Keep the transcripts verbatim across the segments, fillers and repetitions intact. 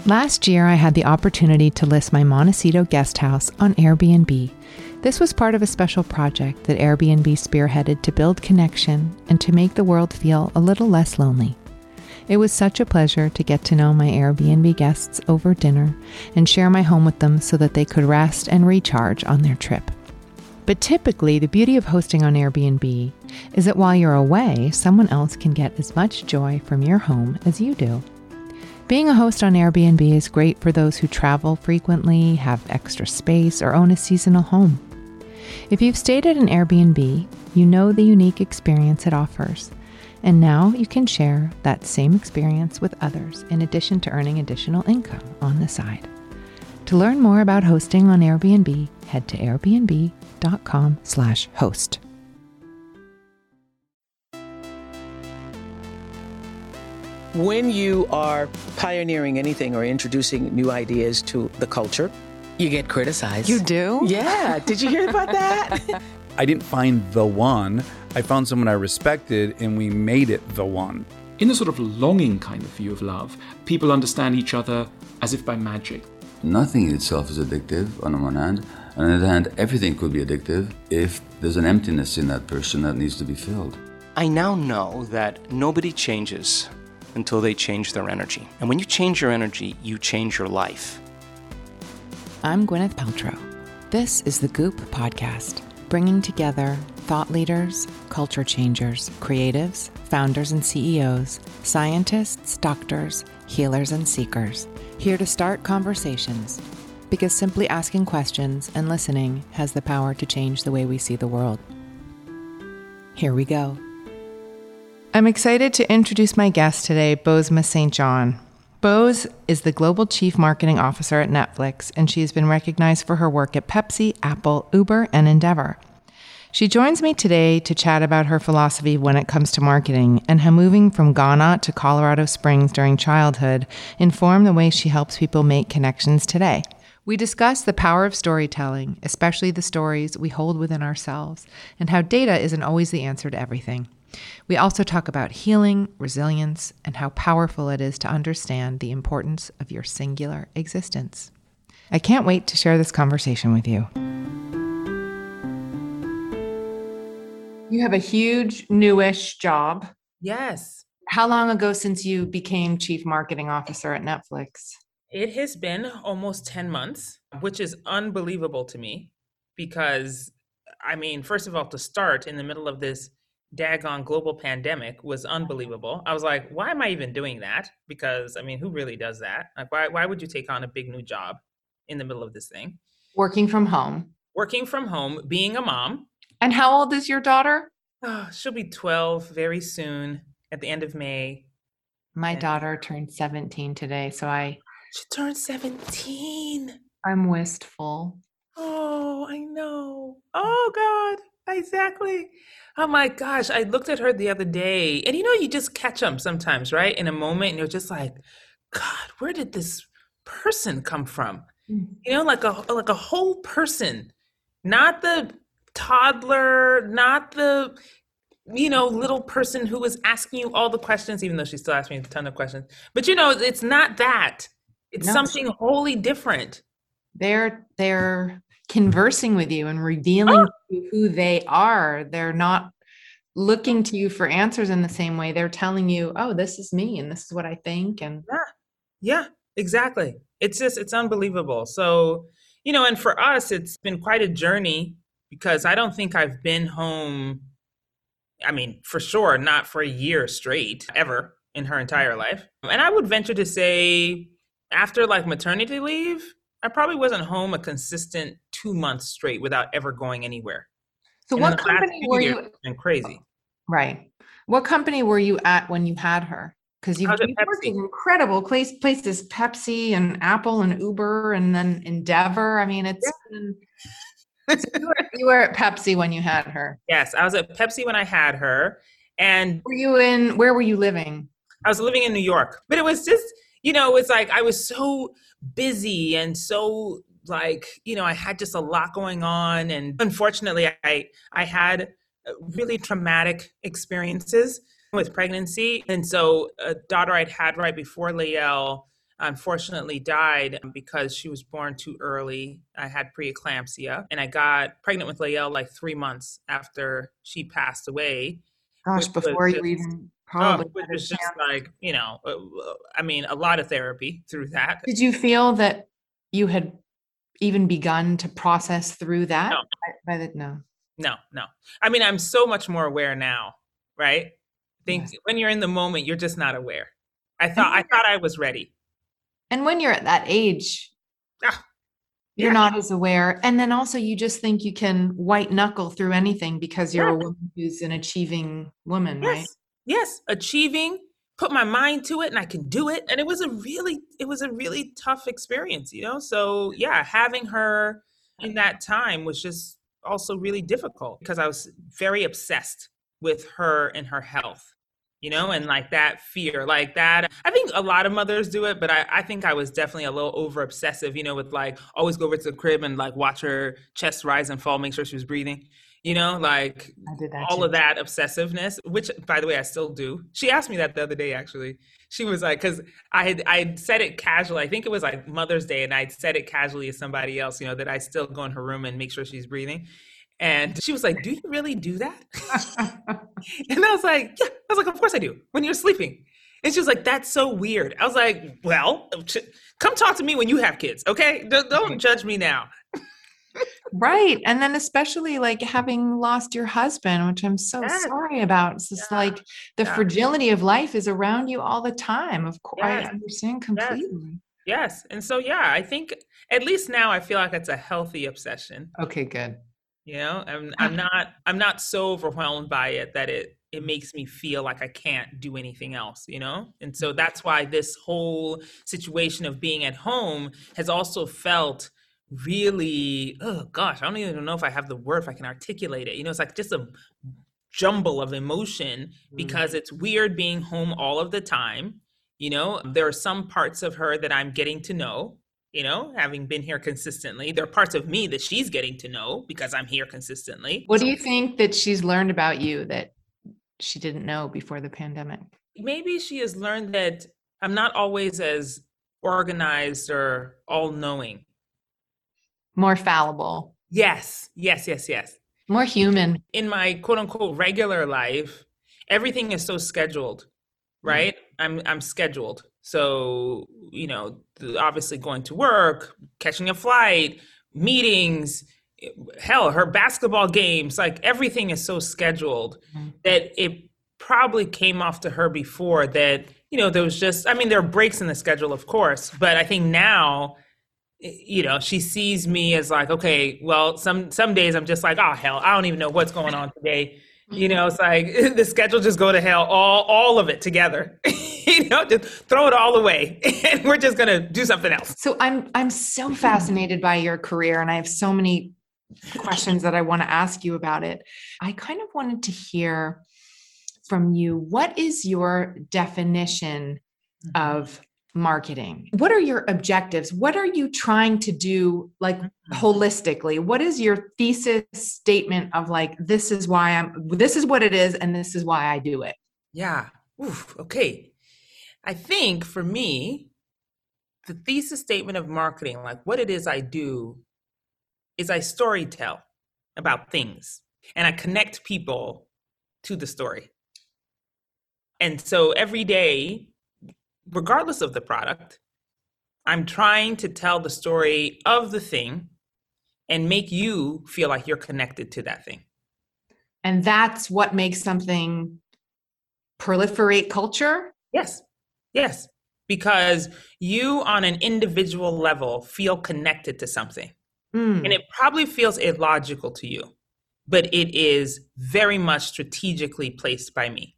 Last year, I had the opportunity to list my Montecito guest house on Airbnb. This was part of a special project that Airbnb spearheaded to build connection and to make the world feel a little less lonely. It was such a pleasure to get to know my Airbnb guests over dinner and share my home with them so that they could rest and recharge on their trip. But typically, the beauty of hosting on Airbnb is that while you're away, someone else can get as much joy from your home as you do. Being a host on Airbnb is great for those who travel frequently, have extra space, or own a seasonal home. If you've stayed at an Airbnb, you know the unique experience it offers. And now you can share that same experience with others in addition to earning additional income on the side. To learn more about hosting on Airbnb, head to airbnb.com slash host. When you are pioneering anything or introducing new ideas to the culture, you get criticized. You do? Yeah. Did you hear about that? I didn't find the one. I found someone I respected, and we made it the one. In a sort of longing kind of view of love, people understand each other as if by magic. Nothing in itself is addictive on the one hand. On the other hand, everything could be addictive if there's an emptiness in that person that needs to be filled. I now know that nobody changes until they change their energy. And when you change your energy, you change your life. I'm Gwyneth Paltrow. This is the Goop Podcast, bringing together thought leaders, culture changers, creatives, founders and C E Os, scientists, doctors, healers and seekers, here to start conversations, because simply asking questions and listening has the power to change the way we see the world. Here we go. I'm excited to introduce my guest today, Bozoma Saint John. Boz is the Global Chief Marketing Officer at Netflix, and she has been recognized for her work at Pepsi, Apple, Uber, and Endeavor. She joins me today to chat about her philosophy when it comes to marketing and how moving from Ghana to Colorado Springs during childhood informed the way she helps people make connections today. We discuss the power of storytelling, especially the stories we hold within ourselves, and how data isn't always the answer to everything. We also talk about healing, resilience, and how powerful it is to understand the importance of your singular existence. I can't wait to share this conversation with you. You have a huge, newish job. Yes. How long ago since you became Chief Marketing Officer at Netflix? It has been almost ten months, which is unbelievable to me because, I mean, first of all, to start in the middle of this daggone global pandemic was unbelievable. I was like, why am I even doing that? Because, I mean, who really does that? Like, why, why would you take on a big new job in the middle of this thing? Working from home. Working from home, being a mom. And how old is your daughter? Oh, she'll be twelve very soon at the end of May. My And- daughter turned seventeen today, so I, She turned seventeen. I'm wistful. Oh, I know. Oh, God. Exactly. Oh, my gosh. I looked at her the other day. And, you know, you just catch them sometimes, right? In a moment, and you're just like, God, where did this person come from? Mm. You know, like a like a whole person. Not the toddler, not the, you know, little person who was asking you all the questions, even though she still asked me a ton of questions. But, you know, it's not that. It's No. something wholly different. They're they're conversing with you and revealing Oh. to you who they are. They're not looking to you for answers in the same way. They're telling you, oh, this is me and this is what I think. And Yeah, yeah, exactly. It's just, it's unbelievable. So, you know, and for us, it's been quite a journey because I don't think I've been home, I mean, for sure, not for a year straight, ever in her entire life. And I would venture to say after like maternity leave, I probably wasn't home a consistent two months straight without ever going anywhere. so And what in the last company few were years, you, it's been crazy. right? What company were you at when you had her? Because you've, I was at you've worked Pepsi. in incredible place, places, Pepsi and Apple and Uber and then Endeavor. I mean, it's been, so you, were, you were at Pepsi when you had her. Yes, I was at Pepsi when I had her. And Were you in, where were you living? I was living in New York, but it was just, you know, it's like I was so busy and so like, you know, I had just a lot going on. And unfortunately, I, I had really traumatic experiences with pregnancy. And so a daughter I'd had right before Lael unfortunately died because she was born too early. I had preeclampsia, and I got pregnant with Lael like three months after she passed away. Gosh, before you even probably. Oh, which was just like, you know, I mean, a lot of therapy through that. Did you feel that you had even begun to process through that? No. By the, no. No, no. I mean, I'm so much more aware now, right? I think yes. When you're in the moment, you're just not aware. I thought I thought I was ready. And when you're at that age, ah, you're yeah. not as aware. And then also you just think you can white knuckle through anything because you're yeah. a woman who's an achieving woman, yes. right? Yes, achieving, put my mind to it and I can do it. And it was a really, it was a really tough experience, you know? So yeah, having her in that time was just also really difficult because I was very obsessed with her and her health, you know, and like that fear, like that. I think a lot of mothers do it, but I, I think I was definitely a little over obsessive, you know, with like always go over to the crib and like watch her chest rise and fall, make sure she was breathing. You know, like all too. Of that obsessiveness, which, by the way, I still do. She asked me that the other day, actually. She was like, because I had I said it casually. I think it was like Mother's Day, and I said it casually to somebody else, you know, that I still go in her room and make sure she's breathing. And she was like, do you really do that? And I was like, yeah. I was like, of course I do, when you're sleeping. And she was like, that's so weird. I was like, well, come talk to me when you have kids, okay? Don't, don't judge me now. Right. And then especially like having lost your husband, which I'm so yes. sorry about. It's just yeah. like the yeah. fragility of life is around you all the time. Of course, yes. I understand completely. Yes. yes. And so, yeah, I think at least now I feel like it's a healthy obsession. Okay, good. You know, I'm, I'm not, I'm not so overwhelmed by it that it, it makes me feel like I can't do anything else, you know? And so that's why this whole situation of being at home has also felt really, oh gosh, I don't even know if I have the word, if I can articulate it. You know, it's like just a jumble of emotion because mm. it's weird being home all of the time. You know, there are some parts of her that I'm getting to know, you know, having been here consistently. There are parts of me that she's getting to know because I'm here consistently. What do you think that she's learned about you that she didn't know before the pandemic? Maybe she has learned that I'm not always as organized or all-knowing. More fallible. Yes, yes, yes, yes. More human. In my quote unquote regular life, everything is so scheduled, right? Mm. I'm I'm scheduled. So, you know, obviously going to work, catching a flight, meetings, hell, her basketball games, like everything is so scheduled mm. that it probably came off to her before that, you know, there was just, I mean, there are breaks in the schedule, of course, but I think now, you know, she sees me as like, okay, well, some some days I'm just like, oh, hell, I don't even know what's going on today. You know, it's like the schedule just go to hell, all all of it together. You know, just throw it all away and we're just going to do something else. So I'm I'm so fascinated by your career and I have so many questions that I want to ask you about it. I kind of wanted to hear from you, what is your definition of marketing? What are your objectives? What are you trying to do, like holistically? What is your thesis statement of like, this is why I'm, this is what it is, and this is why I do it? Yeah. Oof, okay. I think for me, the thesis statement of marketing, like what it is I do, is I storytell about things and I connect people to the story. And so every day, regardless of the product, I'm trying to tell the story of the thing and make you feel like you're connected to that thing. And that's what makes something proliferate culture? Yes. Yes. Because you on an individual level feel connected to something. Mm. And it probably feels illogical to you, but it is very much strategically placed by me.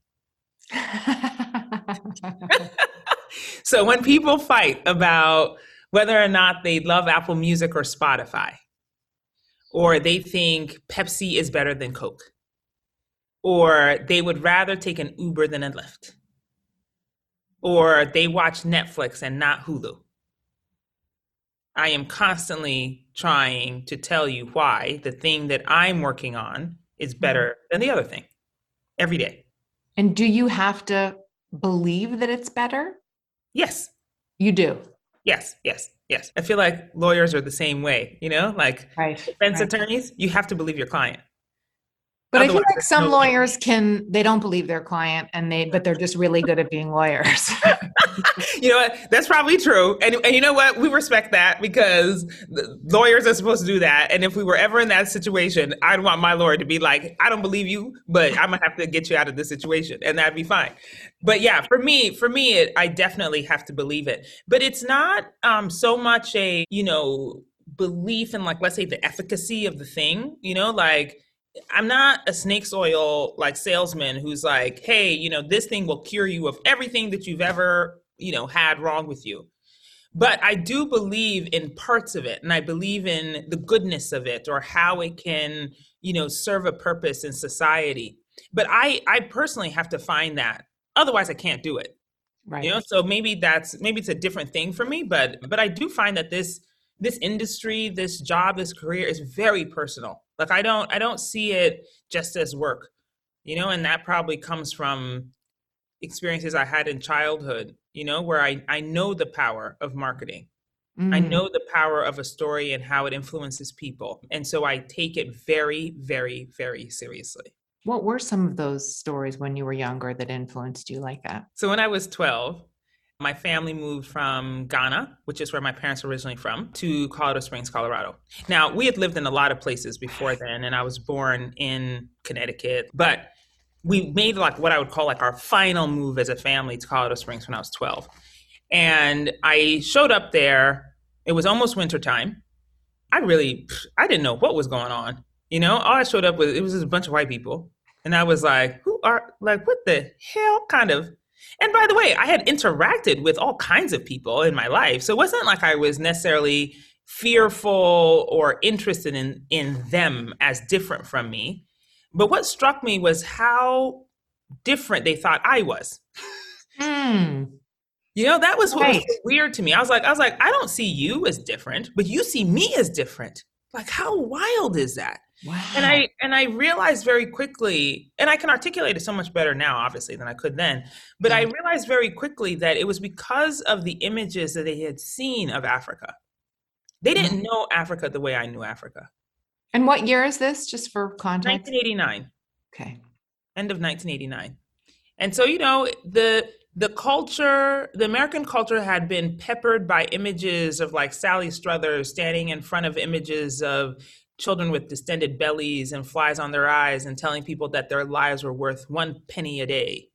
So when people fight about whether or not they love Apple Music or Spotify, or they think Pepsi is better than Coke, or they would rather take an Uber than a Lyft, or they watch Netflix and not Hulu, I am constantly trying to tell you why the thing that I'm working on is better than the other thing every day. And do you have to believe that it's better? Yes. You do? Yes, yes, yes. I feel like lawyers are the same way, you know, like Right. defense right. attorneys, you have to believe your client. But I feel Otherwise, like there's some no- lawyers can, they don't believe their client and they, but they're just really good at being lawyers. You know what? That's probably true. And, and you know what? We respect that because the lawyers are supposed to do that. And if we were ever in that situation, I'd want my lawyer to be like, I don't believe you, but I'm gonna have to get you out of this situation, and that'd be fine. But yeah, for me, for me, it, I definitely have to believe it. But it's not um, so much a, you know, belief in, like, let's say the efficacy of the thing, you know, like, I'm not a snakes oil like salesman who's like, hey, you know, this thing will cure you of everything that you've ever, you know, had wrong with you. But I do believe in parts of it, and I believe in the goodness of it or how it can, you know, serve a purpose in society. But I, I personally have to find that. Otherwise, I can't do it. Right. You know, so maybe that's maybe it's a different thing for me. But but I do find that this this industry, this job, this career is very personal. Like I don't I don't see it just as work, you know, and that probably comes from experiences I had in childhood, you know, where I, I know the power of marketing. Mm. I know the power of a story and how it influences people. And so I take it very, very, very seriously. What were some of those stories when you were younger that influenced you like that? So when I was twelve, my family moved from Ghana, which is where my parents were originally from, to Colorado Springs, Colorado. Now, we had lived in a lot of places before then, and I was born in Connecticut, but we made like what I would call like our final move as a family to Colorado Springs when I was twelve. And I showed up there. It was almost wintertime. I really, I didn't know what was going on. You know, all I showed up with, it was just a bunch of white people. And I was like, who are, like, what the hell kind of, and by the way, I had interacted with all kinds of people in my life. So it wasn't like I was necessarily fearful or interested in, in them as different from me. But what struck me was how different they thought I was. Mm. You know, that was what Right. was so weird to me. I was like, I was like, I don't see you as different, but you see me as different. Like, how wild is that? Wow. And I and I realized very quickly, and I can articulate it so much better now, obviously, than I could then. But I realized very quickly that it was because of the images that they had seen of Africa. They didn't know Africa the way I knew Africa. And what year is this, just for context? nineteen eighty-nine, Okay. end of nineteen eighty-nine. And so, you know, the the culture, the American culture had been peppered by images of like Sally Struthers standing in front of images of children with distended bellies and flies on their eyes and telling people that their lives were worth one penny a day.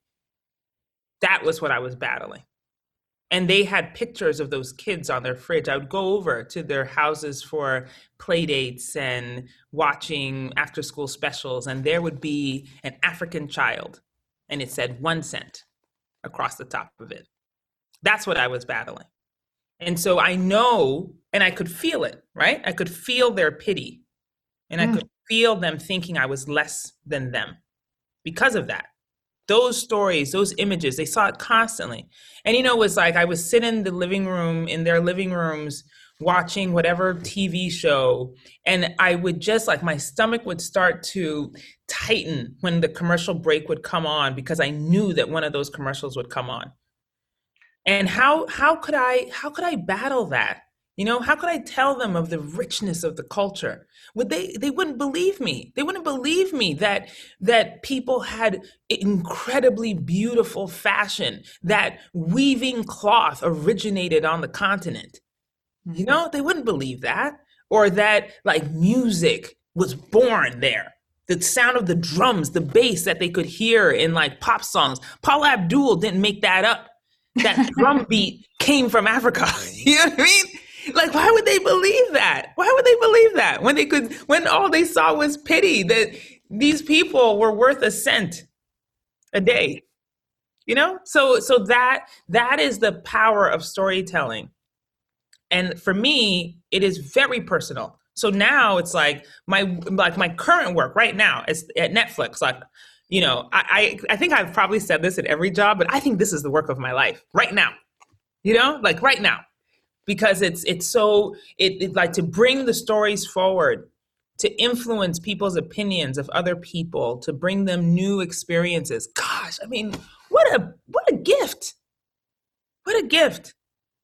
That was what I was battling. And they had pictures of those kids on their fridge. I would go over to their houses for play dates and watching after school specials. And there would be an African child and it said one cent across the top of it. That's what I was battling. And so I know, and I could feel it, right? I could feel their pity. And I Mm. could feel them thinking I was less than them because of that. Those stories, those images, they saw it constantly. And, you know, it was like I would sit in the living room, in their living rooms, watching whatever T V show. And I would just like, my stomach would start to tighten when the commercial break would come on because I knew that one of those commercials would come on. And how how could I how could I battle that? You know, how could I tell them of the richness of the culture? Would they they wouldn't believe me. They wouldn't believe me that that people had incredibly beautiful fashion, that weaving cloth originated on the continent. You know, they wouldn't believe that. Or that like music was born there. The sound of the drums, the bass that they could hear in like pop songs. Paula Abdul didn't make that up. That drum beat came from Africa. You know what I mean? Like, why would they believe that? Why would they believe that when they could, when all they saw was pity that these people were worth a cent a day, you know? So, so that, that is the power of storytelling. And for me, it is very personal. So now it's like my, like my current work right now is at Netflix. Like, you know, I, I, I think I've probably said this at every job, but I think this is the work of my life right now, you know, like right now. Because it's it's so it, it like to bring the stories forward, to influence people's opinions of other people, to bring them new experiences. Gosh, I mean, what a what a gift! What a gift!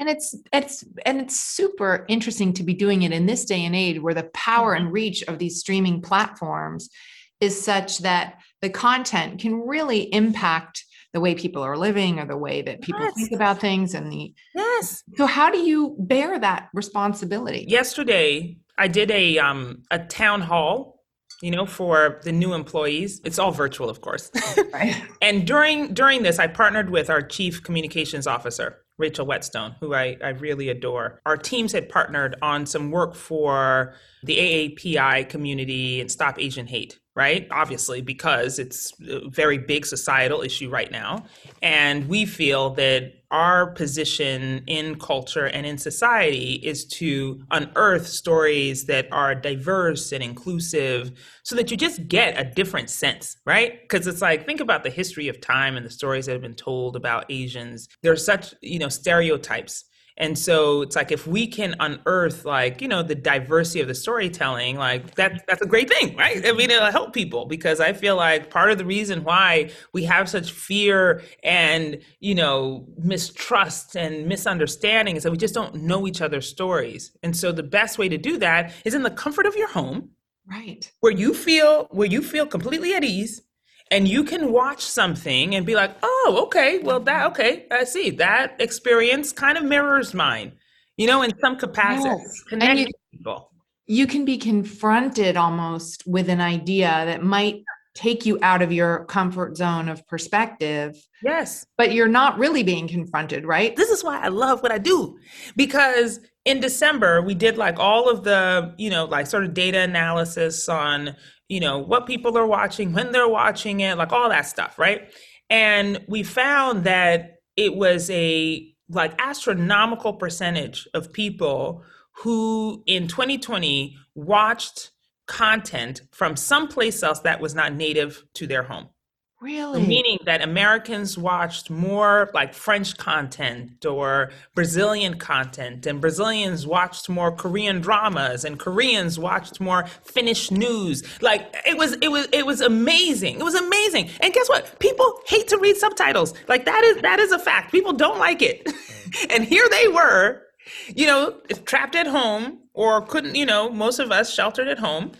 And it's it's and it's super interesting to be doing it in this day and age where the power and reach of these streaming platforms is such that the content can really impact the way people are living or the way that people Yes. think about things. And the Yes. so how do you bear that responsibility? Yesterday, I did a um a town hall, you know, for the new employees. It's all virtual, of course. Right. And during during this, I partnered with our chief communications officer, Rachel Whetstone, who I, I really adore. Our teams had partnered on some work for the A A P I community and Stop Asian Hate, right? Obviously, because it's a very big societal issue right now. And we feel that our position in culture and in society is to unearth stories that are diverse and inclusive so that you just get a different sense, right? Because it's like, think about the history of time and the stories that have been told about Asians. There's such, you know, stereotypes. And so it's like, if we can unearth, like, you know, the diversity of the storytelling, like that, that's a great thing, right? I mean, it'll help people, because I feel like part of the reason why we have such fear and, you know, mistrust and misunderstanding is that we just don't know each other's stories. And so the best way to do that is in the comfort of your home, Right. where you feel, where you feel completely at ease. And you can watch something and be like, oh, okay, well, that, okay, I see. That experience kind of mirrors mine, you know, in some capacity. Yes. And Connect you- with people. You can be confronted almost with an idea that might take you out of your comfort zone of perspective, Yes. but you're not really being confronted, right? This is why I love what I do, because in December, we did like all of the, you know, like sort of data analysis on, you know, what people are watching, when they're watching it, like all that stuff, right? And we found that it was a like astronomical percentage of people who in twenty twenty watched content from someplace else that was not native to their home. Really? Meaning that Americans watched more like French content or Brazilian content, and Brazilians watched more Korean dramas, and Koreans watched more Finnish news. Like it was, it was, it was amazing. It was amazing. And guess what? People hate to read subtitles. Like that is that is a fact. People don't like it. And here they were, you know, trapped at home, or couldn't, you know, most of us sheltered at home,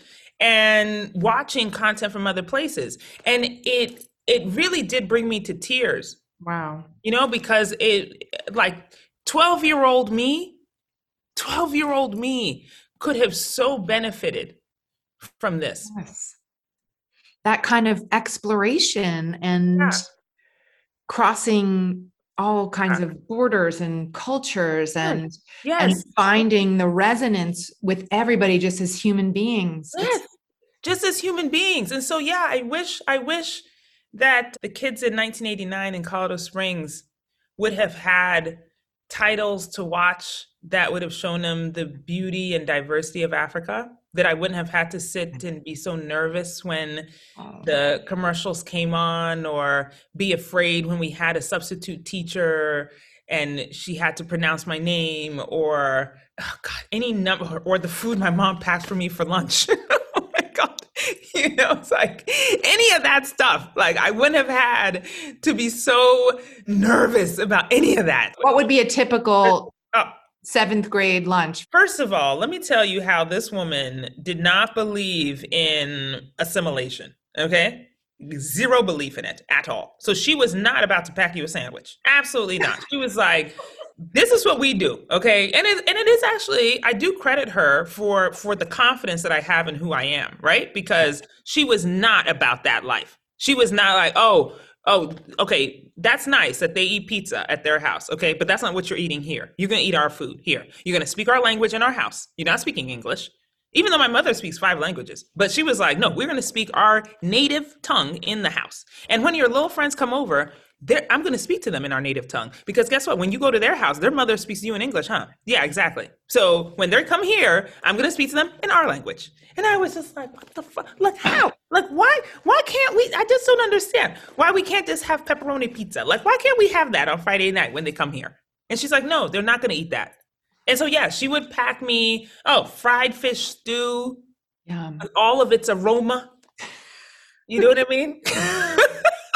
and watching content from other places. And it it really did bring me to tears, Wow. you know, because it, like twelve year old me, twelve year old me could have so benefited from this. Yes. That kind of exploration and Yeah. crossing all kinds of borders and cultures and, and Yes. finding the resonance with everybody just as human beings. Yes. Just as human beings. And so, yeah, I wish, I wish that the kids in nineteen eighty-nine in Colorado Springs would have had titles to watch that would have shown them the beauty and diversity of Africa, that I wouldn't have had to sit and be so nervous when the commercials came on, or be afraid when we had a substitute teacher and she had to pronounce my name, or oh God, any number, or the food my mom packed for me for lunch. Oh my God. You know, it's like any of that stuff. Like I wouldn't have had to be so nervous about any of that. What would be a typical Oh, seventh grade lunch? first of all, let me tell you how this woman did not believe in assimilation. Okay? Zero belief in it at all. So she was not about to pack you a sandwich. Absolutely not. She was like, this is what we do, okay? And it, and it is actually, I do credit her for for the confidence that I have in who I am, right? Because she was not about that life. She was not like, oh, oh, okay, that's nice that they eat pizza at their house, okay? But that's not what you're eating here. You're gonna eat our food here. You're gonna speak our language in our house. You're not speaking English. Even though my mother speaks five languages, but she was like, no, we're going to speak our native tongue in the house. And when your little friends come over, I'm going to speak to them in our native tongue, because guess what? When you go to their house, their mother speaks to you in English, huh? Yeah, exactly. So when they come here, I'm going to speak to them in our language. And I was just like, what the fuck? Like how? Like why? Why can't we? I just don't understand why we can't just have pepperoni pizza. Like why can't we have that on Friday night when they come here? And she's like, no, they're not going to eat that. And so, yeah, she would pack me, oh, fried fish stew, Yum. all of its aroma. You know what I mean?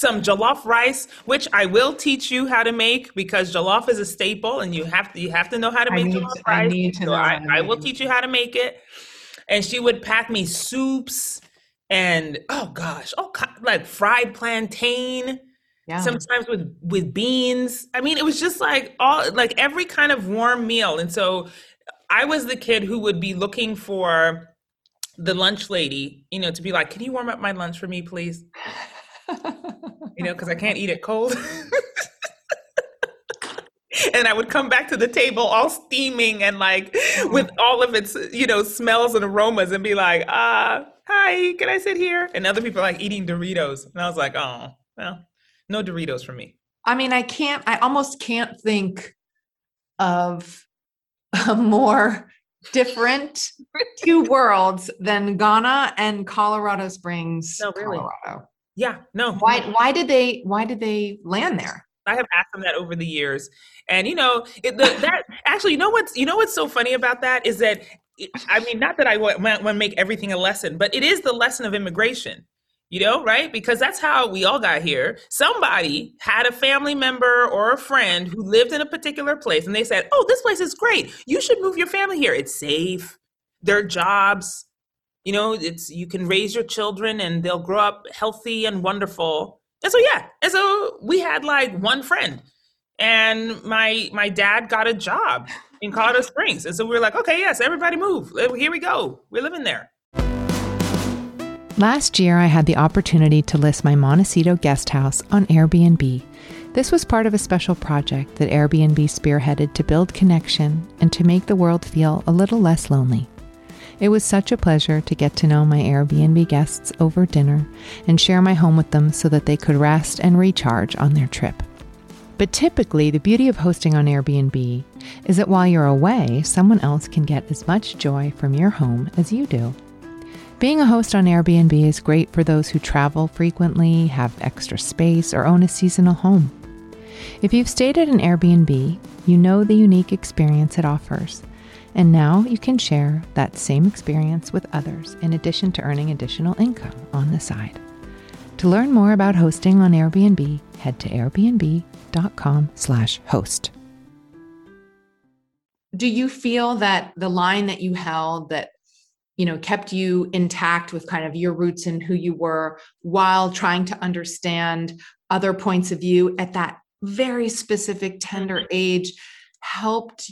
some jollof rice, which I will teach you how to make because jollof is a staple and you have to, you have to know how to make I need jollof to, rice. I need to so know. I, how to I make will it. teach you how to make it. And she would pack me soups and, oh gosh, oh, like fried plantain. Yeah. Sometimes with with beans. I mean, it was just like all like every kind of warm meal. And so I was the kid who would be looking for the lunch lady, you know, to be like, can you warm up my lunch for me, please? You know, because I can't eat it cold. And I would come back to the table all steaming and like with all of its, you know, smells and aromas and be like, uh, hi, can I sit here? And other people are like eating Doritos. And I was like, oh, well. No Doritos for me. I mean, I can't, I almost can't think of a more different two worlds than Ghana and Colorado Springs, No, really? Colorado. Yeah, no. Why, why did they, why did they land there? I have asked them that over the years. And, you know, it, the, that actually, you know what's, you know, what's so funny about that is that, it, I mean, not that I want, want to make everything a lesson, but it is the lesson of immigration. You know, right? Because that's how we all got here. Somebody had a family member or a friend who lived in a particular place and they said, oh, this place is great. You should move your family here. It's safe. There are jobs. You know, it's you can raise your children and they'll grow up healthy and wonderful. And so, yeah. And so we had like one friend and my my dad got a job in Colorado Springs. And so we were like, okay, yes, everybody move. Here we go. We're living there. Last year, I had the opportunity to list my Montecito guest house on Airbnb. This was part of a special project that Airbnb spearheaded to build connection and to make the world feel a little less lonely. It was such a pleasure to get to know my Airbnb guests over dinner and share my home with them so that they could rest and recharge on their trip. But typically, the beauty of hosting on Airbnb is that while you're away, someone else can get as much joy from your home as you do. Being a host on Airbnb is great for those who travel frequently, have extra space, or own a seasonal home. If you've stayed at an Airbnb, you know the unique experience it offers. And now you can share that same experience with others in addition to earning additional income on the side. To learn more about hosting on Airbnb, head to airbnb.com slash host. Do you feel that the line that you held that you know, kept you intact with kind of your roots and who you were while trying to understand other points of view at that very specific tender age, helped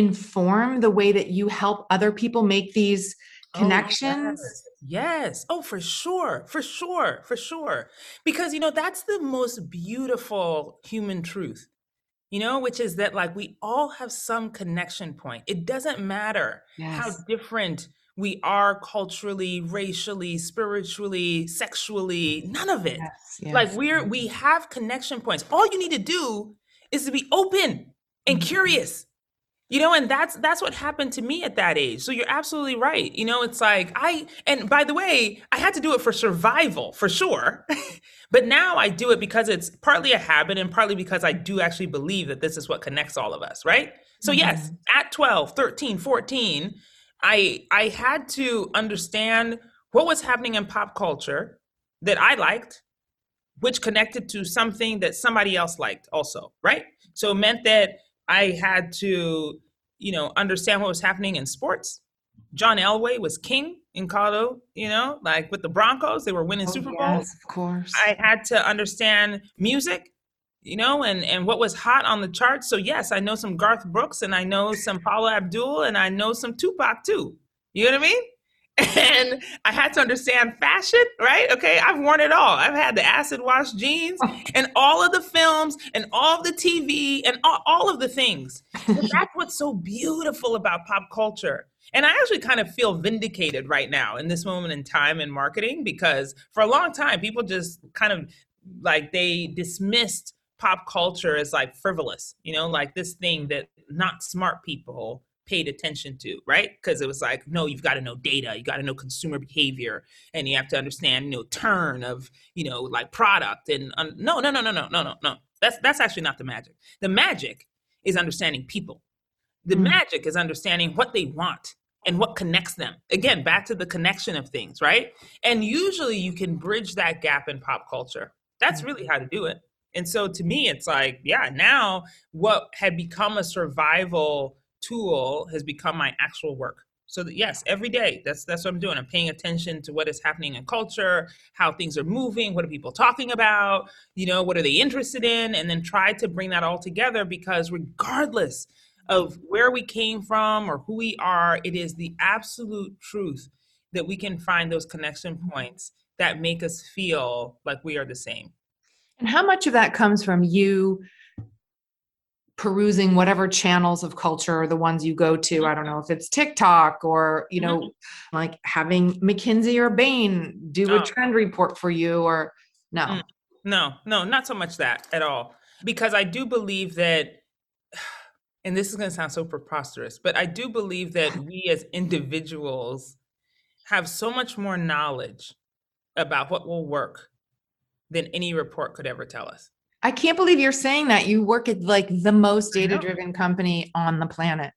inform the way that you help other people make these connections? Oh, yes. Yes. Oh, for sure. For sure. For sure. Because, you know, that's the most beautiful human truth, you know, which is that like we all have some connection point. It doesn't matter Yes. how different we are culturally, racially, spiritually, sexually, none of it. Yes, yes. Like we're, we have connection points. All you need to do is to be open and Mhm. curious, you know, and that's, that's what happened to me at that age. So you're absolutely right. You know, it's like I, and by the way, I had to do it for survival for sure. But now I do it because it's partly a habit and partly because I do actually believe that this is what connects all of us. Right. So yes, at twelve, thirteen, fourteen, I I had to understand what was happening in pop culture that I liked, which connected to something that somebody else liked also, right? So it meant that I had to, you know, understand what was happening in sports. John Elway was king in Colorado, you know, like with the Broncos, they were winning Oh, Super Bowls. yes, of course. I had to understand music, you know, and, and what was hot on the charts. So yes, I know some Garth Brooks and I know some Paula Abdul and I know some Tupac too. You know what I mean? And I had to understand fashion, right? Okay, I've worn it all. I've had the acid wash jeans and all of the films and all of the T V and all, all of the things. And that's what's so beautiful about pop culture. And I actually kind of feel vindicated right now in this moment in time in marketing, because for a long time, people just kind of like they dismissed pop culture as like frivolous, you know, like this thing that not smart people paid attention to, right? Because it was like, no, you've got to know data, you got to know consumer behavior, and you have to understand, you know, turn of, you know, like product. And um, no, no, no, no, no, no, no, no. That's that's actually not the magic. The magic is understanding people. The mm. magic is understanding what they want and what connects them. Again, back to the connection of things, right? And usually you can bridge that gap in pop culture. That's really how to do it. And so to me, it's like, yeah, now what had become a survival tool has become my actual work. So that, yes, every day, that's that's what I'm doing. I'm paying attention to what is happening in culture, how things are moving, what are people talking about, you know, what are they interested in, and then try to bring that all together, because regardless of where we came from or who we are, it is the absolute truth that we can find those connection points that make us feel like we are the same. And how much of that comes from you perusing whatever channels of culture are the ones you go to? I don't know if it's TikTok or, you know, mm-hmm. like having McKinsey or Bain do oh. a trend report for you, or no? Mm. No, no, not so much that at all. Because I do believe that, and this is going to sound so preposterous, but I do believe that we as individuals have so much more knowledge about what will work than any report could ever tell us. I can't believe you're saying that. You work at like the most data-driven company on the planet.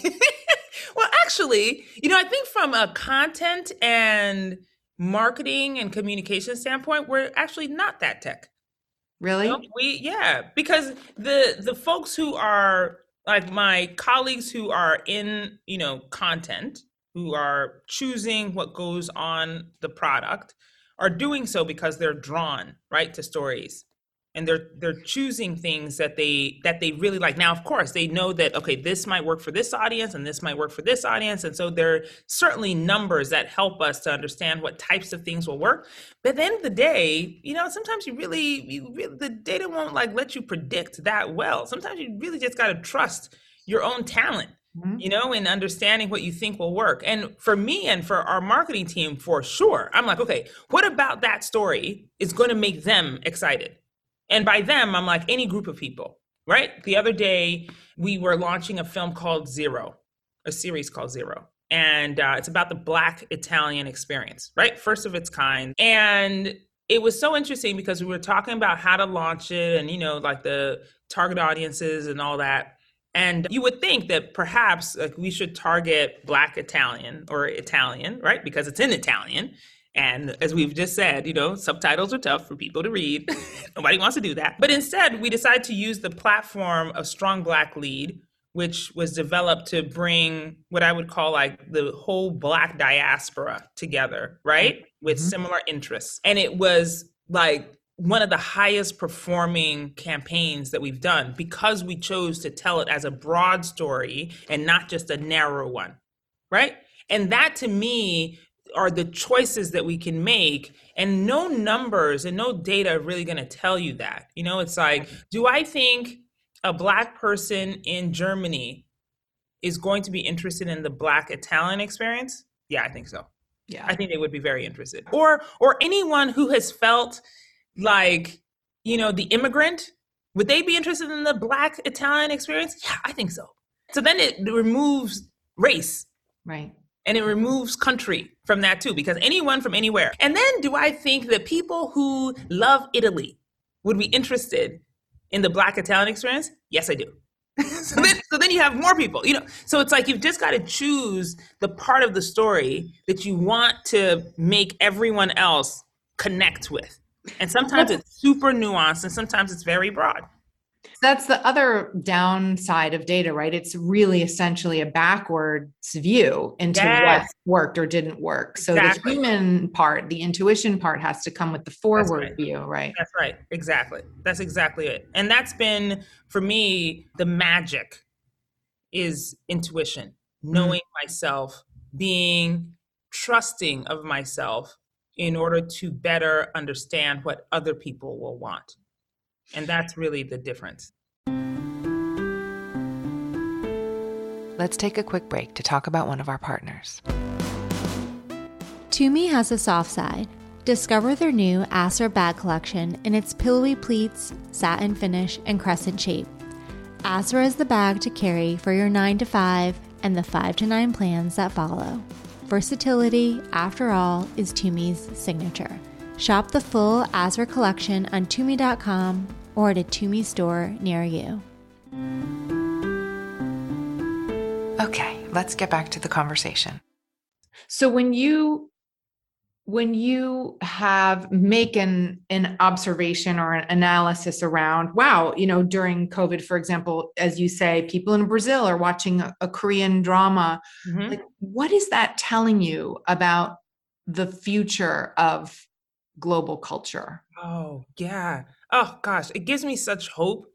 Well, actually, you know, I think from a content and marketing and communication standpoint, we're actually not that tech. Really? You know, we yeah, because the the folks who are like my colleagues who are in, you know, content, who are choosing what goes on the product, are doing so because they're drawn, right, to stories. And they're they're choosing things that they that they really like. Now, of course, they know that, okay, this might work for this audience and this might work for this audience. And so there are certainly numbers that help us to understand what types of things will work. But at the end of the day, you know, sometimes you really, you really the data won't like let you predict that well. Sometimes you really just got to trust your own talent, mm-hmm. you know, in understanding what you think will work. And for me and for our marketing team, for sure, I'm like, okay, what about that story is going to make them excited? And by them, I'm like any group of people, right? The other day, we were launching a film called Zero, a series called Zero. And uh, it's about the Black Italian experience, right? First of its kind. And it was so interesting because we were talking about how to launch it and, you know, like the target audiences and all that. And you would think that perhaps like, we should target Black Italian or Italian, right? Because it's in Italian. And as we've just said, you know, subtitles are tough for people to read. Nobody wants to do that. But instead, we decided to use the platform of Strong Black Lead, which was developed to bring what I would call like the whole Black diaspora together, right? With mm-hmm. similar interests. And it was like one of the highest performing campaigns that we've done because we chose to tell it as a broad story and not just a narrow one, right? And that to me are the choices that we can make, and no numbers and no data are really going to tell you that. You know, it's like, do I think a Black person in Germany is going to be interested in the Black Italian experience? Yeah, I think so. Yeah, I think they would be very interested. Or, or anyone who has felt like, you know, the immigrant, would they be interested in the Black Italian experience? Yeah, I think so. So then it removes race. Right. And it removes country from that too, because anyone from anywhere. And then do I think that people who love Italy would be interested in the Black Italian experience? Yes, I do. so, then, so then you have more people, you know. So it's like you've just got to choose the part of the story that you want to make everyone else connect with. And sometimes it's super nuanced and sometimes it's very broad. That's the other downside of data, right? It's really essentially a backwards view into yes. what worked or didn't work. So exactly. the human part, the intuition part has to come with the forward right. view, right? That's right. Exactly. That's exactly it. And that's been, for me, the magic is intuition, knowing mm-hmm. myself, being trusting of myself in order to better understand what other people will want. And that's really the difference. Let's take a quick break to talk about one of our partners. Tumi has a soft side. Discover their new Asra bag collection in its pillowy pleats, satin finish, and crescent shape. Asra is the bag to carry for your nine to five and the five to nine plans that follow. Versatility, after all, is Tumi's signature. Shop the full Asra collection on Tumi dot com or at a Tumi store near you. Okay, let's get back to the conversation. So when you when you have make an, an observation or an analysis around, wow, you know, during COVID, for example, as you say, people in Brazil are watching a, a Korean drama. Mm-hmm. Like, what is that telling you about the future of global culture? Oh, yeah. Oh, gosh. It gives me such hope.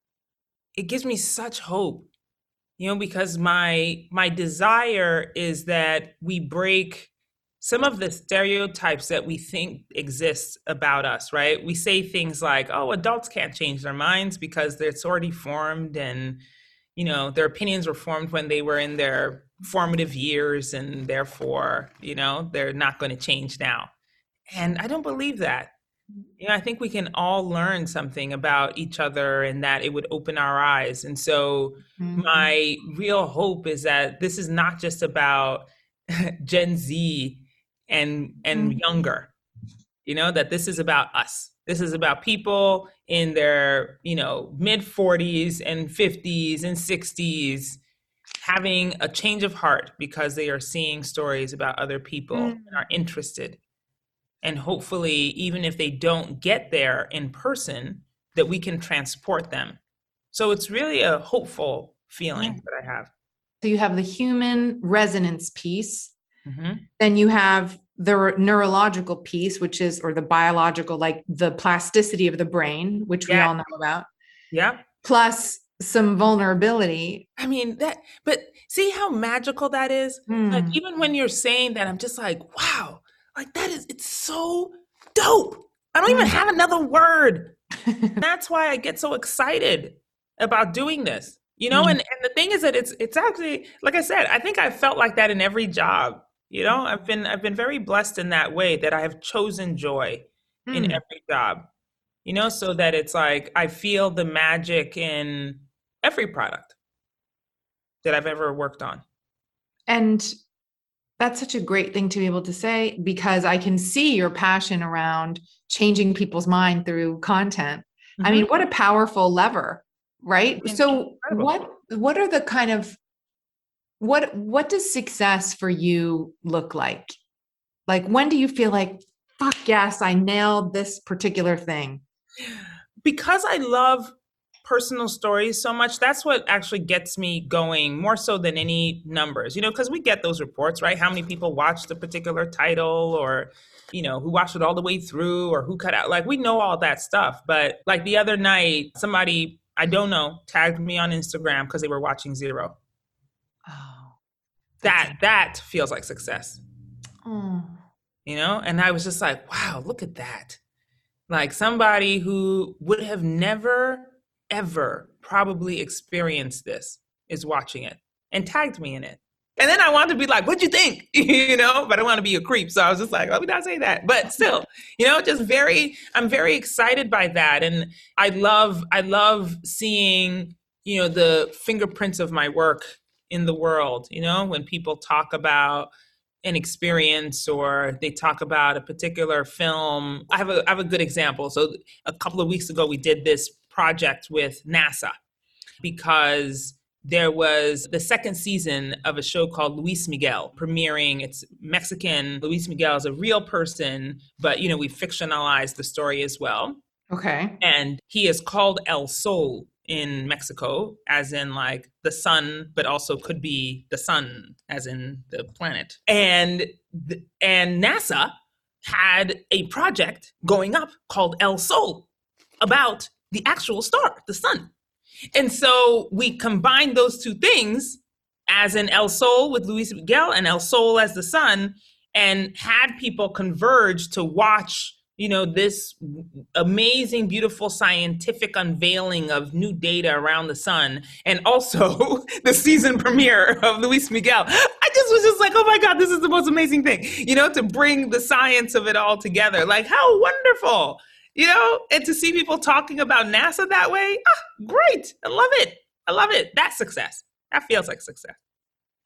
It gives me such hope, you know, because my my desire is that we break some of the stereotypes that we think exist about us, right? We say things like, oh, adults can't change their minds because it's already formed, and, you know, their opinions were formed when they were in their formative years, and therefore, you know, they're not going to change now. And I don't believe that. You know, I think we can all learn something about each other, and that it would open our eyes. And so mm-hmm. my real hope is that this is not just about Gen Z and and mm-hmm. younger, you know, that this is about us. This is about people in their, you know, mid forties and fifties and sixties having a change of heart because they are seeing stories about other people mm-hmm. and are interested. And hopefully, even if they don't get there in person, that we can transport them. So it's really a hopeful feeling yeah. that I have. So you have the human resonance piece. Mm-hmm. Then you have the neurological piece, which is, or the biological, like the plasticity of the brain, which yeah. we all know about. Yeah. Plus some vulnerability. I mean, that, but see how magical that is? Mm. Like, even when you're saying that, I'm just like, wow, like that is, it's so dope. I don't mm. even have another word. That's why I get so excited about doing this, you know? Mm. And, and the thing is that it's, it's actually, like I said, I think I felt like that in every job. You know, I've been I've been very blessed in that way, that I have chosen joy mm. in every job, you know, so that it's like I feel the magic in every product that I've ever worked on. And that's such a great thing to be able to say, because I can see your passion around changing people's mind through content. Mm-hmm. I mean, what a powerful lever, right? It's so incredible. what what are the kind of What what does success for you look like? Like, when do you feel like, fuck yes, I nailed this particular thing? Because I love personal stories so much, that's what actually gets me going, more so than any numbers, you know, because we get those reports, right? How many people watched a particular title, or, you know, who watched it all the way through, or who cut out, like, we know all that stuff. But like the other night, somebody I don't know tagged me on Instagram because they were watching Zero. Oh, that that feels like success. Oh. You know, and I was just like, wow, look at that. Like, somebody who would have never, ever probably experienced this is watching it and tagged me in it. And then I wanted to be like, what'd you think? You know, but I want to be a creep. So I was just like, let me not say that. But still, you know, just very, I'm very excited by that. And I love, I love seeing, you know, the fingerprints of my work in the world, you know, when people talk about an experience or they talk about a particular film. I have a, I have a good example. So a couple of weeks ago, we did this project with NASA because there was the second season of a show called Luis Miguel premiering. It's Mexican. Luis Miguel is a real person, but, you know, we fictionalized the story as well. Okay. And he is called El Sol in Mexico, as in like the sun, but also could be the sun, as in the planet. And th- and NASA had a project going up called El Sol about the actual star, the sun. And so we combined those two things, as in El Sol with Luis Miguel and El Sol as the sun, and had people converge to watch, you know, this amazing, beautiful scientific unveiling of new data around the sun, and also the season premiere of Luis Miguel. I just was just like, oh my God, this is the most amazing thing, you know, to bring the science of it all together. Like, how wonderful, you know, and to see people talking about NASA that way. Ah, great. I love it. I love it. That's success. That feels like success.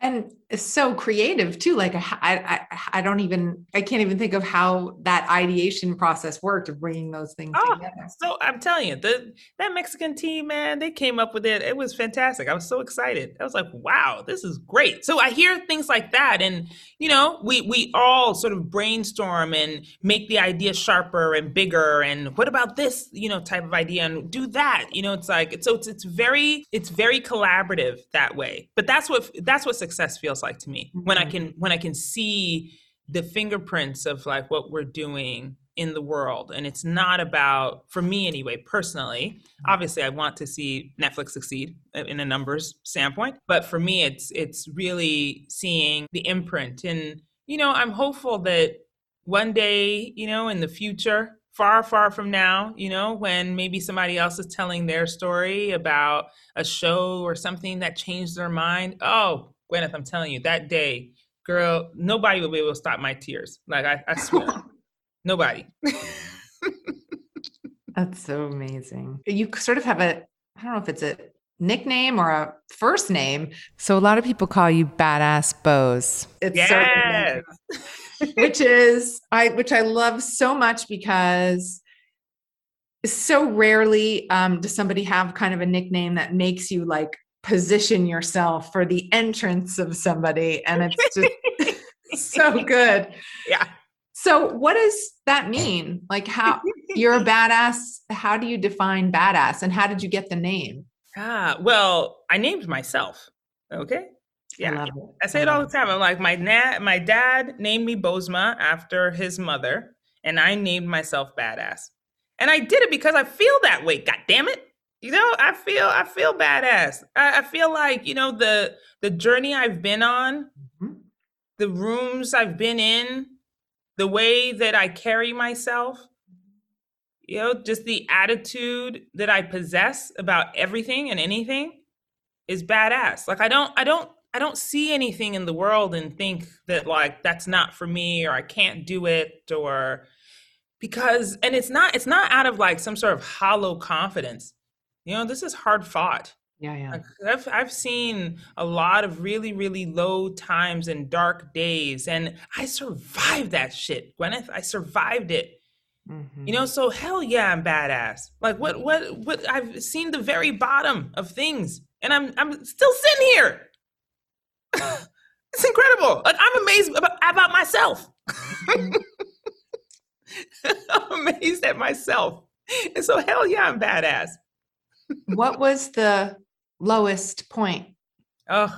And it's so creative too. Like I, I, I don't even, I can't even think of how that ideation process worked of bringing those things oh, together. So I'm telling you, the that Mexican team, man, they came up with it. It was fantastic. I was so excited. I was like, wow, this is great. So I hear things like that, and you know, we we all sort of brainstorm and make the idea sharper and bigger. And what about this, you know, type of idea, and do that. You know, it's like so it's it's very it's very collaborative that way. But that's what that's what success feels like to me, when I can when I can see the fingerprints of like what we're doing in the world. And it's not about, for me anyway, personally, obviously I want to see Netflix succeed in a numbers standpoint, but for me it's it's really seeing the imprint. And you know, I'm hopeful that one day, you know, in the future, far, far from now, you know, when maybe somebody else is telling their story about a show or something that changed their mind, oh, Gwyneth, I'm telling you, that day, girl, nobody will be able to stop my tears. Like, I, I swear, nobody. That's so amazing. You sort of have a, I don't know if it's a nickname or a first name. So a lot of people call you Badass Bose. It's yes. so, which is, I, which I love so much, because so rarely um, does somebody have kind of a nickname that makes you like position yourself for the entrance of somebody. And it's just so good. Yeah. So what does that mean? Like, how you're a badass, how do you define badass, and how did you get the name? Ah, well, I named myself. Okay. Yeah. I, I say it all the time. I'm like, my na- my dad named me Bozma after his mother, and I named myself Badass. And I did it because I feel that way. God damn it. You know, I feel I feel badass. I, I feel like, you know, the the journey I've been on, mm-hmm. the rooms I've been in, the way that I carry myself, you know, just the attitude that I possess about everything and anything is badass. Like I don't I don't I don't see anything in the world and think that like that's not for me, or I can't do it, or because and it's not it's not out of like some sort of hollow confidence. You know, this is hard fought. Yeah, yeah. Like I've I've seen a lot of really, really low times and dark days, and I survived that shit, Gwyneth. I survived it. Mm-hmm. You know, so hell yeah, I'm badass. Like what what what I've seen the very bottom of things, and I'm I'm still sitting here. It's incredible. Like I'm amazed about, about myself. I'm amazed at myself. And so hell yeah, I'm badass. What was the lowest point? Oh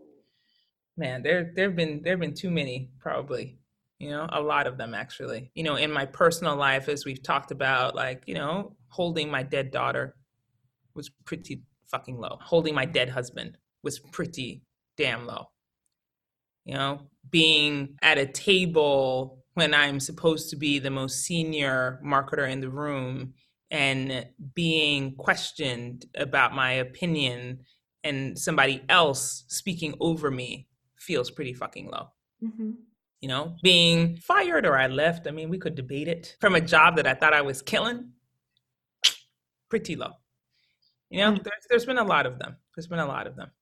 man, there there've been there've been too many, probably. You know, a lot of them actually. You know, in my personal life, as we've talked about, like, you know, holding my dead daughter was pretty fucking low. Holding my dead husband was pretty damn low. You know, being at a table when I'm supposed to be the most senior marketer in the room and being questioned about my opinion and somebody else speaking over me feels pretty fucking low. Mm-hmm. You know, being fired or I left, I mean, we could debate it, from a job that I thought I was killing, pretty low. You know, mm-hmm. there's, there's been a lot of them. There's been a lot of them.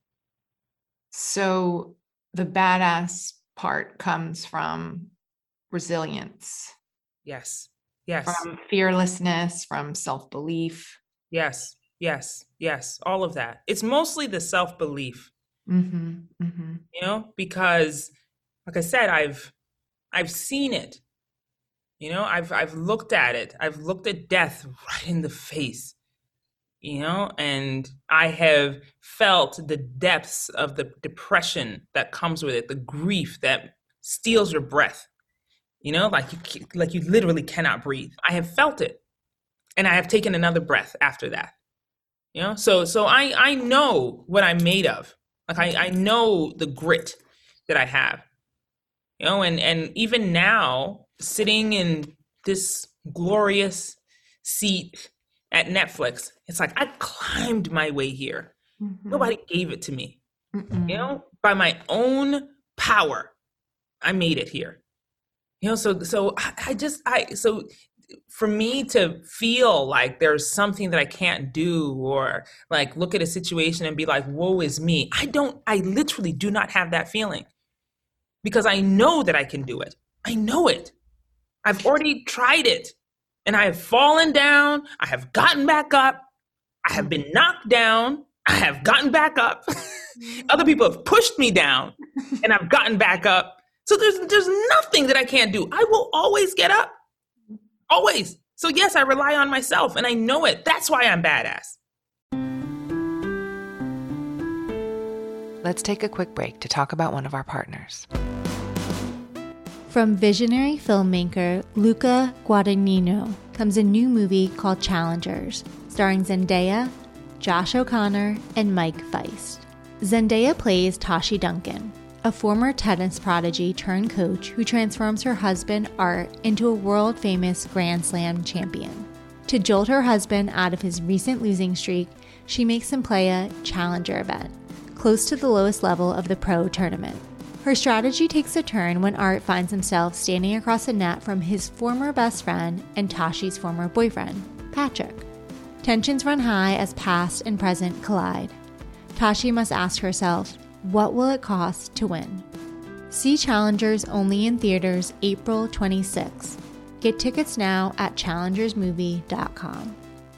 So the badass part comes from resilience. Yes. Yes. From fearlessness, from self-belief. Yes. Yes. Yes. All of that. It's mostly the self-belief, mm-hmm. Mm-hmm. you know, because like I said, I've, I've seen it, you know, I've, I've looked at it. I've looked at death right in the face, you know, and I have felt the depths of the depression that comes with it, the grief that steals your breath. You know, like you, like you literally cannot breathe. I have felt it, and I have taken another breath after that. You know, so so I I know what I'm made of. Like I I know the grit that I have. You know, and and even now, sitting in this glorious seat at Netflix, it's like I climbed my way here. Mm-hmm. Nobody gave it to me. Mm-mm. You know, by my own power, I made it here. You know, so so I, I just I so for me to feel like there's something that I can't do, or like look at a situation and be like, woe is me. I don't, I literally do not have that feeling, because I know that I can do it. I know it. I've already tried it, and I have fallen down. I have gotten back up. I have been knocked down. I have gotten back up. Other people have pushed me down, and I've gotten back up. So there's there's nothing that I can't do. I will always get up. Always. So yes, I rely on myself, and I know it. That's why I'm badass. Let's take a quick break to talk about one of our partners. From visionary filmmaker Luca Guadagnino comes a new movie called Challengers, starring Zendaya, Josh O'Connor, and Mike Feist. Zendaya plays Tashi Duncan, a former tennis prodigy turned coach who transforms her husband Art into a world-famous Grand Slam champion. To jolt her husband out of his recent losing streak, she makes him play a challenger event, close to the lowest level of the pro tournament. Her strategy takes a turn when Art finds himself standing across the net from his former best friend and Tashi's former boyfriend, Patrick. Tensions run high as past and present collide. Tashi must ask herself, what will it cost to win? See Challengers only in theaters April twenty-sixth. Get tickets now at challengers movie dot com.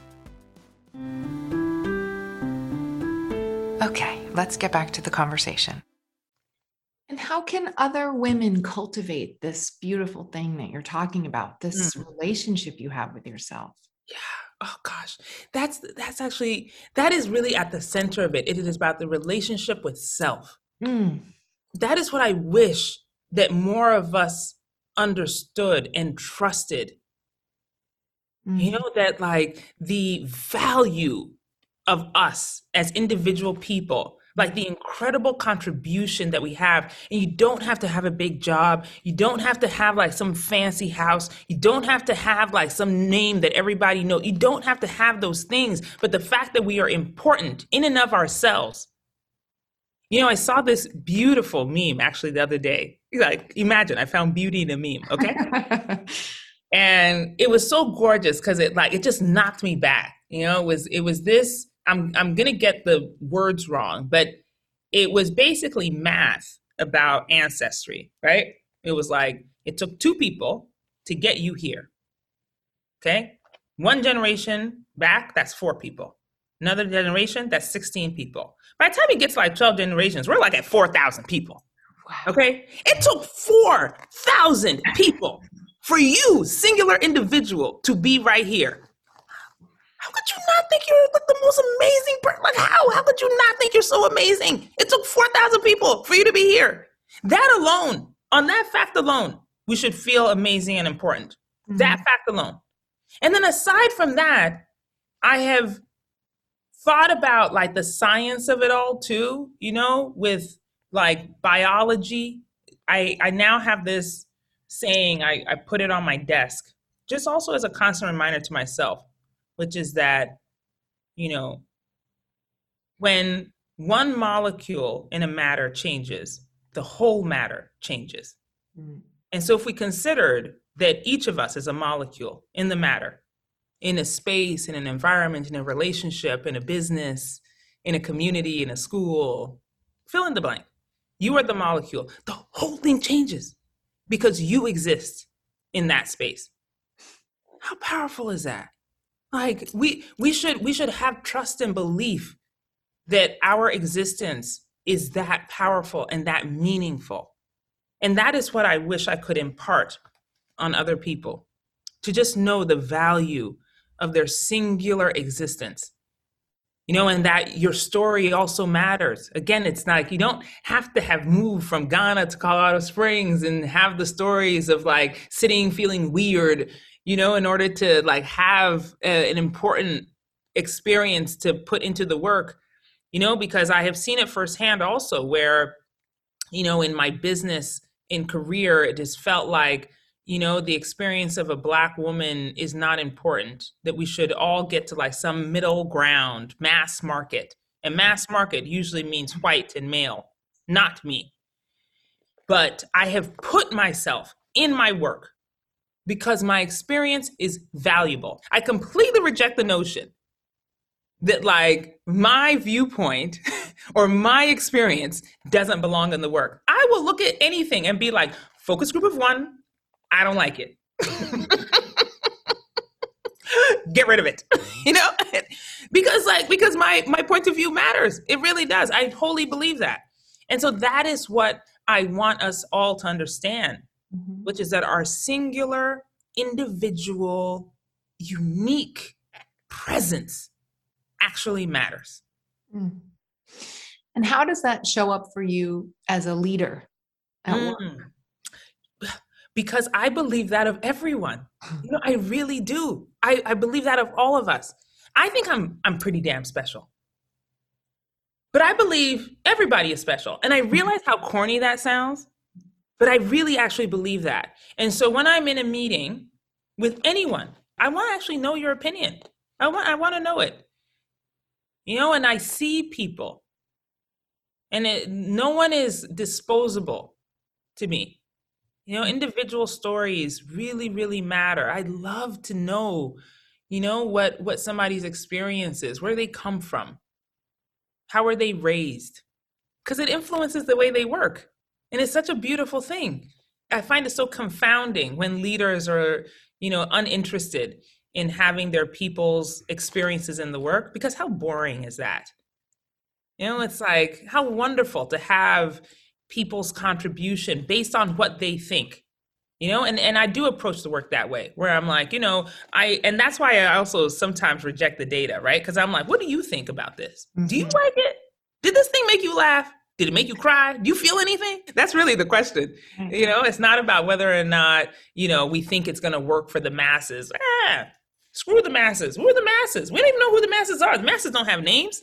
Okay, let's get back to the conversation. And how can other women cultivate this beautiful thing that you're talking about, this Mm. relationship you have with yourself? Yeah. Oh gosh, that's that's actually that is really at the center of it. It is about the relationship with self. Mm. That is what I wish that more of us understood and trusted. Mm. You know, that like the value of us as individual people, like the incredible contribution that we have. And you don't have to have a big job. You don't have to have like some fancy house. You don't have to have like some name that everybody knows. You don't have to have those things. But the fact that we are important in and of ourselves. You know, I saw this beautiful meme actually the other day. Like, imagine I found beauty in a meme, okay? And it was so gorgeous because it like it just knocked me back. You know, it was it was this. I'm I'm gonna get the words wrong, but it was basically math about ancestry, right? It was like it took two people to get you here. Okay, one generation back, that's four people. Another generation, that's sixteen people. By the time you get to like twelve generations, we're like at four thousand people. Wow. Okay, it took four thousand people for you, singular individual, to be right here. How could you not think you're like the most amazing person? Like how? How could you not think you're so amazing? It took four thousand people for you to be here. That alone, on that fact alone, we should feel amazing and important. Mm-hmm. That fact alone. And then aside from that, I have thought about like the science of it all too, you know, with like biology. I, I now have this saying, I, I put it on my desk, just also as a constant reminder to myself, which is that, you know, when one molecule in a matter changes, the whole matter changes. Mm. And so if we considered that each of us is a molecule in the matter, in a space, in an environment, in a relationship, in a business, in a community, in a school, fill in the blank. You are the molecule. The whole thing changes because you exist in that space. How powerful is that? Like we we should we should have trust and belief that our existence is that powerful and that meaningful. And that is what I wish I could impart on other people, to just know the value of their singular existence. You know, and that your story also matters. Again, it's like you don't have to have moved from Ghana to Colorado Springs and have the stories of like sitting feeling weird, you know, in order to like have a, an important experience to put into the work, you know, because I have seen it firsthand also where, you know, in my business, in career, it just felt like, you know, the experience of a Black woman is not important, that we should all get to like some middle ground, mass market. And mass market usually means white and male, not me. But I have put myself in my work because my experience is valuable. I completely reject the notion that like my viewpoint or my experience doesn't belong in the work. I will look at anything and be like, focus group of one, I don't like it. Get rid of it, you know, because like, because my, my point of view matters. It really does. I wholly believe that. And so that is what I want us all to understand, mm-hmm. which is that our singular, individual, unique presence actually matters. Mm. And how does that show up for you as a leader at mm. work? Because I believe that of everyone. You know, I really do. I, I believe that of all of us. I think I'm I'm pretty damn special. But I believe everybody is special. And I realize how corny that sounds, but I really actually believe that. And so when I'm in a meeting with anyone, I want to actually know your opinion. I want I want to know it. You know, and I see people, and it, no one is disposable to me. You know, individual stories really, really matter. I'd love to know, you know, what, what somebody's experience is, where they come from, how are they raised? Because it influences the way they work. And it's such a beautiful thing. I find it so confounding when leaders are, you know, uninterested in having their people's experiences in the work, because how boring is that? You know, it's like, how wonderful to have people's contribution based on what they think, you know, and, and I do approach the work that way, where I'm like, you know, I, and that's why I also sometimes reject the data, right? Because I'm like, what do you think about this? Mm-hmm. Do you like it? Did this thing make you laugh? Did it make you cry? Do you feel anything? That's really the question. Mm-hmm. You know, it's not about whether or not, you know, we think it's going to work for the masses. Ah, screw the masses. Who are the masses? We don't even know who the masses are. The masses don't have names.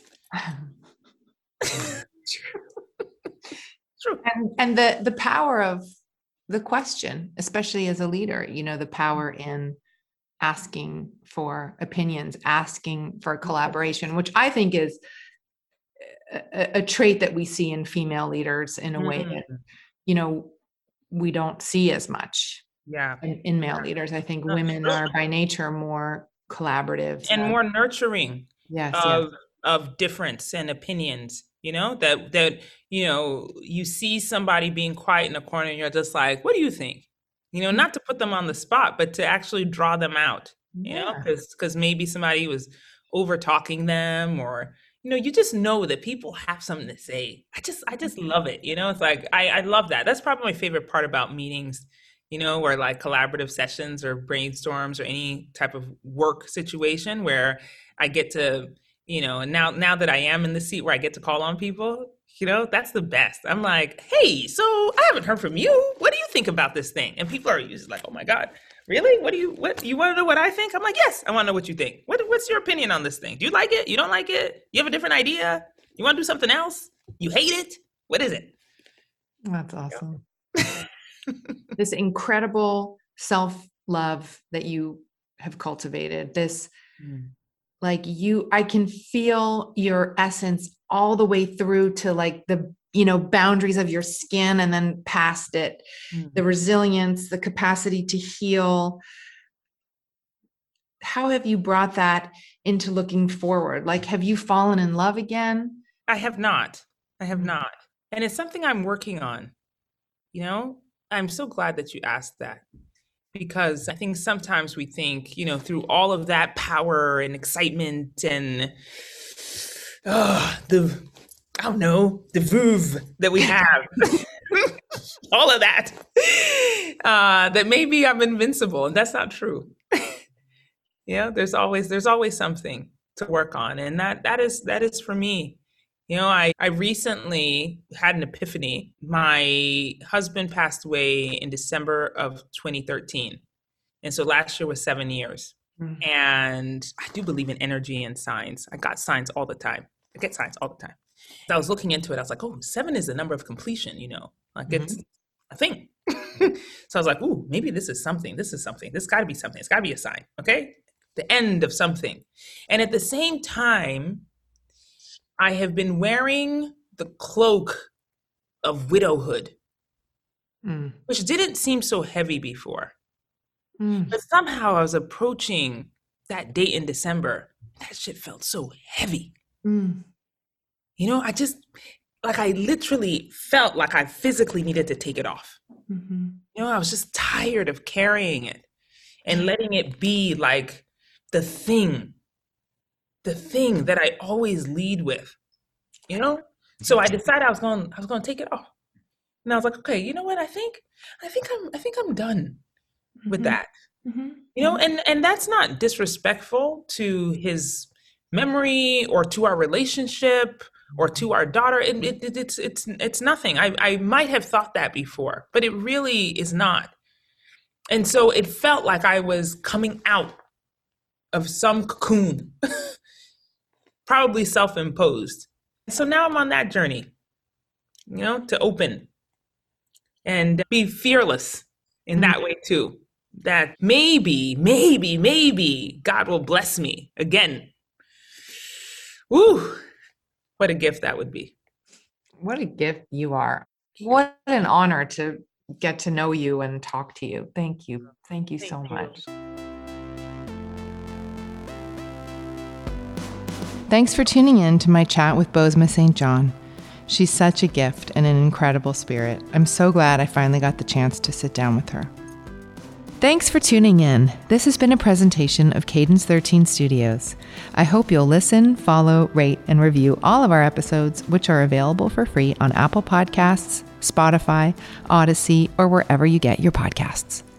True. And, and the, the power of the question, especially as a leader, you know, the power in asking for opinions, asking for collaboration, which I think is a, a trait that we see in female leaders in a way mm-hmm. that, you know, we don't see as much yeah. in, in male leaders. I think no, women true. are by nature more collaborative. And uh, more nurturing yes, of, yes. of difference and opinions. You know, that, that, you know, you see somebody being quiet in a corner and you're just like, what do you think? You know, not to put them on the spot, but to actually draw them out, you yeah. know, because because maybe somebody was over talking them, or, you know, you just know that people have something to say. I just I just love it. You know, it's like, I, I love that. That's probably my favorite part about meetings, you know, or like collaborative sessions or brainstorms or any type of work situation where I get to, you know, and now, now that I am in the seat where I get to call on people, you know, that's the best. I'm like, hey, so I haven't heard from you. What do you think about this thing? And people are usually like, oh my God, really? What do you, what, you want to know what I think? I'm like, yes, I want to know what you think. What, what's your opinion on this thing? Do you like it? You don't like it? You have a different idea? You want to do something else? You hate it? What is it? That's awesome. Yeah. This incredible self-love that you have cultivated, this, mm. like you, I can feel your essence all the way through to like the, you know, boundaries of your skin and then past it, mm-hmm. the resilience, the capacity to heal. How have you brought that into looking forward? Like, have you fallen in love again? I have not. I have not. And it's something I'm working on. You know, I'm so glad that you asked that. Because I think sometimes we think, you know, through all of that power and excitement and uh, the, I don't know, the vouv that we have, all of that, uh, that maybe I'm invincible, and that's not true. You know, there's always there's always something to work on, and that that is that is for me. You know, I, I recently had an epiphany. My husband passed away in December of twenty thirteen. And so last year was seven years. Mm-hmm. And I do believe in energy and signs. I got signs all the time. I get signs all the time. So I was looking into it. I was like, oh, seven is the number of completion, you know, like mm-hmm. it's a thing. So I was like, ooh, maybe this is something. This is something. This got to be something. It's got to be a sign. Okay. The end of something. And at the same time, I have been wearing the cloak of widowhood, mm. which didn't seem so heavy before. Mm. But somehow I was approaching that date in December. That shit felt so heavy. Mm. You know, I just, like I literally felt like I physically needed to take it off. Mm-hmm. You know, I was just tired of carrying it and letting it be like the thing, the thing that I always lead with, you know? So I decided I was going, I was going to take it off. And I was like, okay, you know what? I think, I think I'm, I think I'm done with mm-hmm. that. Mm-hmm. You know, and, and that's not disrespectful to his memory or to our relationship or to our daughter. It, it, it, it's, it's, it's nothing. I, I might have thought that before, but it really is not. And so it felt like I was coming out of some cocoon, probably self-imposed. So now I'm on that journey, you know, to open and be fearless in that way too. That maybe, maybe, maybe God will bless me again. Woo! What a gift that would be. What a gift you are. What an honor to get to know you and talk to you. Thank you. Thank you Thank so you. much. Thanks for tuning in to my chat with Bozoma Saint John. She's such a gift and an incredible spirit. I'm so glad I finally got the chance to sit down with her. Thanks for tuning in. This has been a presentation of Cadence thirteen Studios. I hope you'll listen, follow, rate, and review all of our episodes, which are available for free on Apple Podcasts, Spotify, Odyssey, or wherever you get your podcasts.